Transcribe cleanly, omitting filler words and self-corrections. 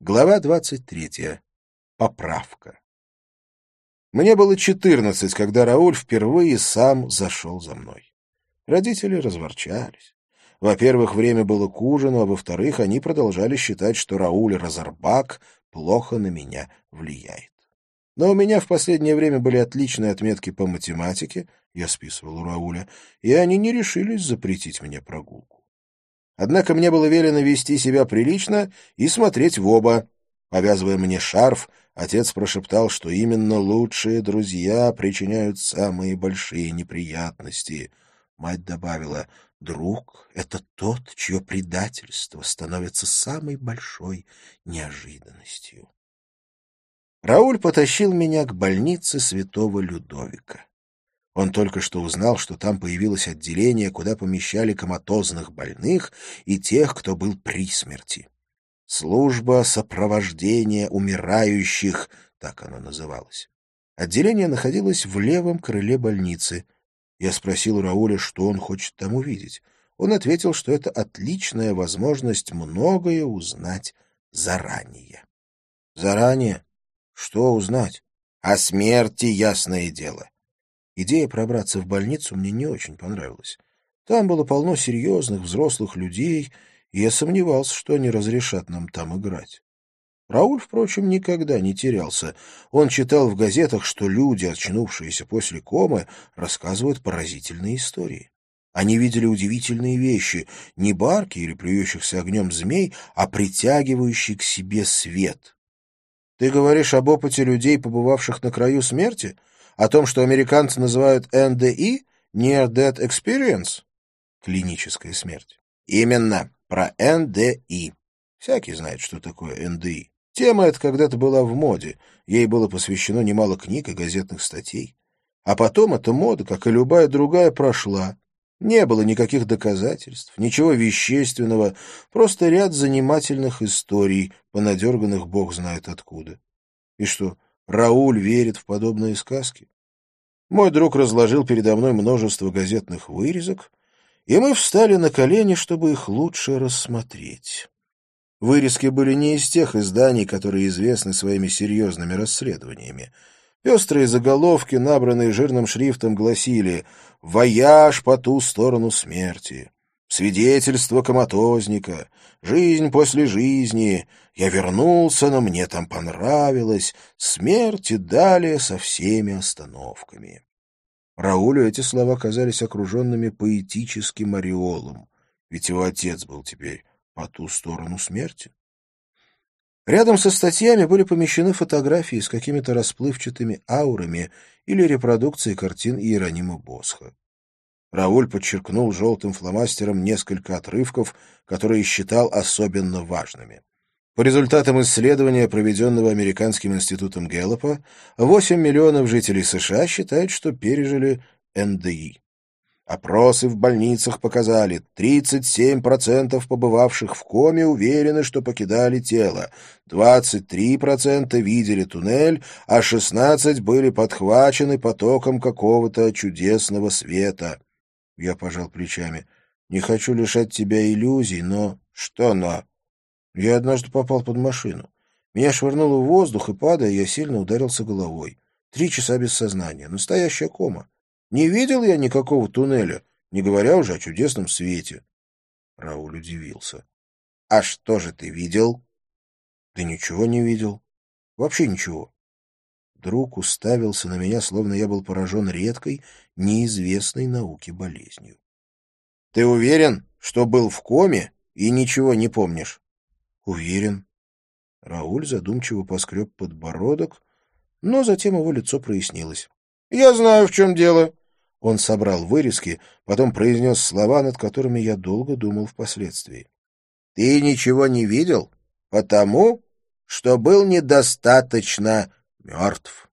Глава 23. Поправка. Мне было 14, когда Рауль впервые сам зашел за мной. Родители разворчались. Во-первых, время было к ужину, а во-вторых, они продолжали считать, что Рауль Розарбак плохо на меня влияет. Но у меня в последнее время были отличные отметки по математике, я списывал у Рауля, и они не решились запретить мне прогулку. Однако мне было велено вести себя прилично и смотреть в оба. Повязывая мне шарф, отец прошептал, что именно лучшие друзья причиняют самые большие неприятности. Мать добавила: «Друг — это тот, чье предательство становится самой большой неожиданностью». Рауль потащил меня к больнице Святого Людовика. Он только что узнал, что там появилось отделение, куда помещали коматозных больных и тех, кто был при смерти. Служба сопровождения умирающих, так оно называлось. Отделение находилось в левом крыле больницы. Я спросил у Рауля, что он хочет там увидеть. Он ответил, что это отличная возможность многое узнать заранее. Заранее? Что узнать? О смерти, ясное дело. Идея пробраться в больницу мне не очень понравилась. Там было полно серьезных взрослых людей, и я сомневался, что они разрешат нам там играть. Рауль, впрочем, никогда не терялся. Он читал в газетах, что люди, очнувшиеся после комы, рассказывают поразительные истории. Они видели удивительные вещи, не барки или плюющихся огнем змей, а притягивающий к себе свет. Ты говоришь об опыте людей, побывавших на краю смерти? О том, что американцы называют NDE, Near Death Experience? Клиническая смерть. Именно, про NDE. Всякий знает, что такое NDE. Тема эта когда-то была в моде, ей было посвящено немало книг и газетных статей. А потом эта мода, как и любая другая, прошла. Не было никаких доказательств, ничего вещественного, просто ряд занимательных историй, понадерганных бог знает откуда. И что, Рауль верит в подобные сказки? Мой друг разложил передо мной множество газетных вырезок, и мы встали на колени, чтобы их лучше рассмотреть. Вырезки были не из тех изданий, которые известны своими серьезными расследованиями. Пестрые заголовки, набранные жирным шрифтом, гласили: «Вояж по ту сторону смерти», «Свидетельство коматозника», «Жизнь после жизни», «Я вернулся, но мне там понравилось», «Смерть» и далее со всеми остановками. Раулю эти слова казались окруженными поэтическим ореолом, ведь его отец был теперь по ту сторону смерти. Рядом со статьями были помещены фотографии с какими-то расплывчатыми аурами или репродукции картин Иеронима Босха. Рауль подчеркнул желтым фломастером несколько отрывков, которые считал особенно важными. По результатам исследования, проведенного Американским институтом Гэллопа, 8 миллионов жителей США считают, что пережили НДИ. Опросы в больницах показали, 37% побывавших в коме уверены, что покидали тело, 23% видели туннель, а 16% были подхвачены потоком какого-то чудесного света. Я пожал плечами. Не хочу лишать тебя иллюзий, но... Что но? Я однажды попал под машину. Меня швырнуло в воздух, и, падая, я сильно ударился головой. 3 часа без сознания. Настоящая кома. Не видел я никакого туннеля, не говоря уже о чудесном свете. Рауль удивился. — А что же ты видел? — Да ничего не видел. Вообще ничего. Друг уставился на меня, словно я был поражен редкой, неизвестной науке болезнью. — Ты уверен, что был в коме и ничего не помнишь? — Уверен. Рауль задумчиво поскреб подбородок, но затем его лицо прояснилось. — Я знаю, в чем дело. Он собрал вырезки, потом произнес слова, над которыми я долго думал впоследствии. — Ты ничего не видел, потому что был недостаточно мертв.